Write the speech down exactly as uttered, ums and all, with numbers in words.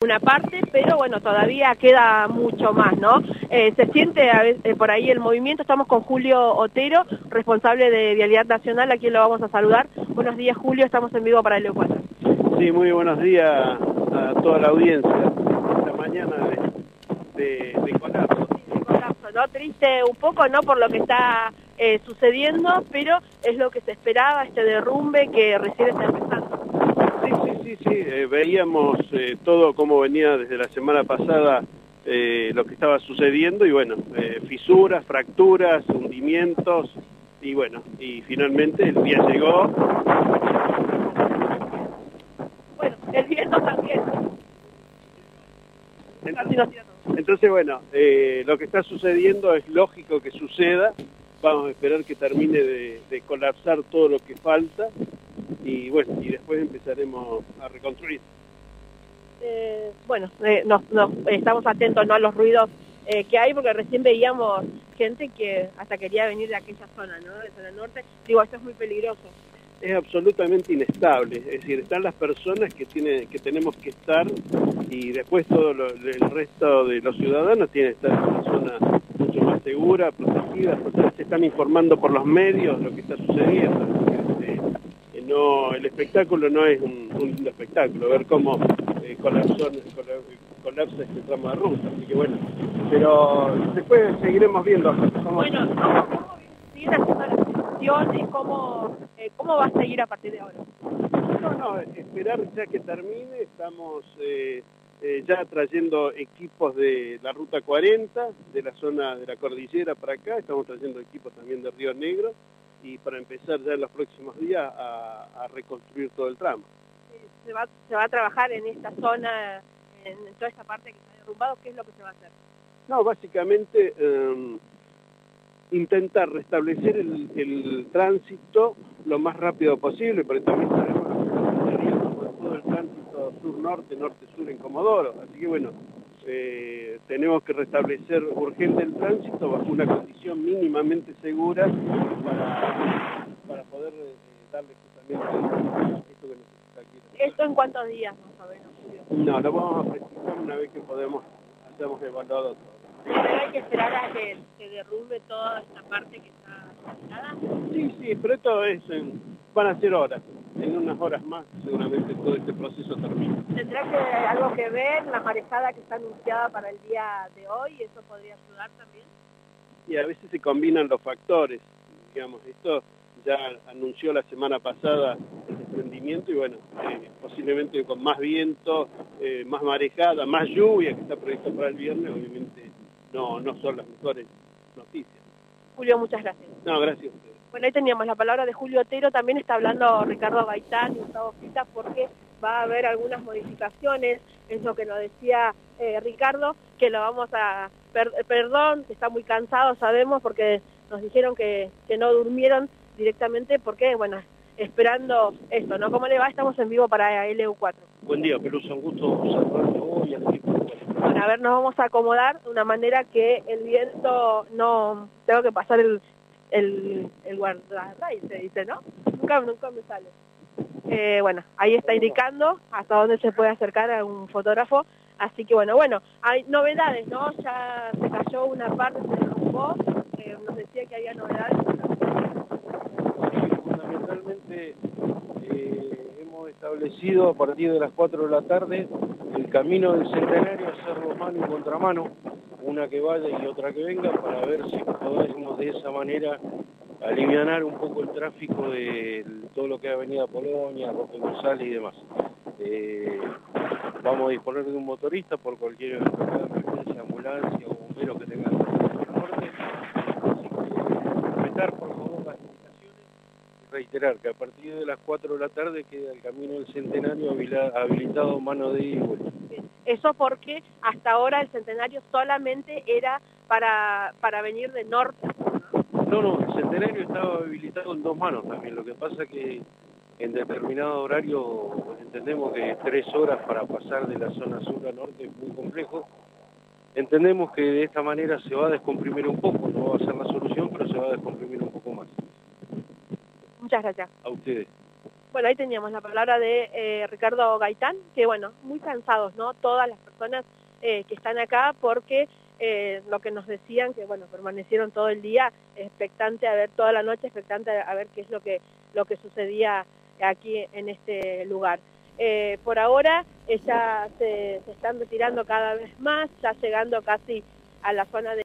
una parte, pero bueno, todavía queda mucho más, ¿no? Eh, se siente a veces, eh, por ahí el movimiento. Estamos con Julio Otero, responsable de Vialidad Nacional, a quien lo vamos a saludar. Buenos días, Julio, estamos en vivo para el E U cuatro. Sí, muy buenos días a toda la audiencia. Esta mañana de, de, de colapso. Sí, de colapso, ¿no? Triste un poco, ¿no? Por lo que está eh, sucediendo, pero es lo que se esperaba, este derrumbe que recién está empezando. Sí, sí, sí, sí. Eh, veíamos eh, todo como venía desde la semana pasada, eh, lo que estaba sucediendo, y bueno, eh, fisuras, fracturas, hundimientos, y bueno, y finalmente el día llegó. Bueno, el viento también. Entonces, entonces bueno, eh, lo que está sucediendo es lógico que suceda. Vamos a esperar que termine de, de colapsar todo lo que falta, y bueno, y después empezaremos a reconstruir. Eh, bueno, eh, nos, nos, estamos atentos, ¿no?, a los ruidos eh, que hay, porque recién veíamos gente que hasta quería venir de aquella zona, ¿no?, de zona norte. Digo, esto es muy peligroso. Es absolutamente inestable, es decir, están las personas que tiene, que tenemos que estar, y después todo lo, el resto de los ciudadanos tiene que estar en una zona mucho más segura, protegida. Las personas se están informando por los medios lo que está sucediendo. Este, no, el espectáculo no es un, un lindo espectáculo, ver cómo eh, colapsó, colapsa este tramo de ruta, así que bueno, pero después seguiremos viendo cómo... Bueno, ¿cómo siguen haciendo las gestiones? ¿Cómo, eh, ¿Cómo va a seguir a partir de ahora? No, no, esperar ya que termine. Estamos eh, eh, ya trayendo equipos de la Ruta cuarenta, de la zona de la cordillera para acá, estamos trayendo equipos también de Río Negro, y para empezar ya en los próximos días a, a reconstruir todo el tramo. Se va, se va a trabajar en esta zona, en toda esta parte que está derrumbado. ¿Qué es lo que se va a hacer? No, básicamente eh, intentar restablecer el, el tránsito lo más rápido posible, porque también sabemos que todo el tránsito sur-norte, norte-sur en Comodoro, así que bueno, eh, tenemos que restablecer urgente el tránsito bajo una condición mínimamente segura para, para poder eh, darle justamente esto que necesita aquí. ¿Esto en cuántos días más o menos, Julio? No, lo vamos a precisar una vez que podemos, hayamos evaluado todo. ¿Pero hay que esperar a que se derrumbe toda esta parte que está afectada? Sí, sí, pero esto es en, van a ser horas. En unas horas más seguramente todo este proceso termina. ¿Tendrá que algo que ver la marejada que está anunciada para el día de hoy? ¿Eso podría ayudar también? Y a veces se combinan los factores, digamos, esto ya anunció la semana pasada el desprendimiento, y bueno, eh, posiblemente con más viento, eh, más marejada, más lluvia que está prevista para el viernes, obviamente no, no son las mejores noticias. Julio, muchas gracias. No, gracias a ustedes. Bueno, ahí teníamos la palabra de Julio Otero. También está hablando Ricardo Gaitán y Gustavo Fita, porque va a haber algunas modificaciones, es lo que nos decía eh, Ricardo, que lo vamos a... Per, perdón, que está muy cansado, sabemos, porque nos dijeron que, que no durmieron directamente, porque, bueno, esperando esto, ¿no? ¿Cómo le va? Estamos en vivo para L U cuatro. Buen día, Pelusa, un gusto saludarte hoy al equipo. Bueno, a ver, nos vamos a acomodar de una manera que el viento no... Tengo que pasar el... el, el guardarraíl, se dice, ¿no? Nunca, nunca me sale. Eh, bueno, ahí está indicando hasta dónde se puede acercar a un fotógrafo. Así que bueno, bueno, hay novedades, ¿no? Ya se cayó una parte, se derrumbó. Eh, nos decía que había novedades. Fundamentalmente eh, hemos establecido a partir de las cuatro de la tarde el camino del Centenario, hacerlo mano y contramano, una que vaya y otra que venga, para ver si podemos de esa manera alivianar un poco el tráfico de todo lo que es Avenida Polonia, Roque González y demás. Eh, vamos a disponer de un motorista por cualquier emergencia, ambulancia o bombero que tengan en el norte. Así que respetar por favor las indicaciones y reiterar que a partir de las cuatro de la tarde queda el camino del Centenario habilitado mano de ida y vuelta. Eso porque hasta ahora el Centenario solamente era para, para venir de norte. No, no, el Centenario estaba habilitado en dos manos también. Lo que pasa que en determinado horario entendemos que tres horas para pasar de la zona sur a norte es muy complejo. Entendemos que de esta manera se va a descomprimir un poco, no va a ser la solución, pero se va a descomprimir un poco más. Muchas gracias. A ustedes. Bueno, ahí teníamos la palabra de eh, Ricardo Gaitán, que bueno, muy cansados, ¿no? Todas las personas eh, que están acá porque eh, lo que nos decían, que bueno, permanecieron todo el día expectante a ver, toda la noche expectante a ver qué es lo que, lo que sucedía aquí en este lugar. Eh, por ahora eh, ya se, se están retirando cada vez más, ya llegando casi a la zona de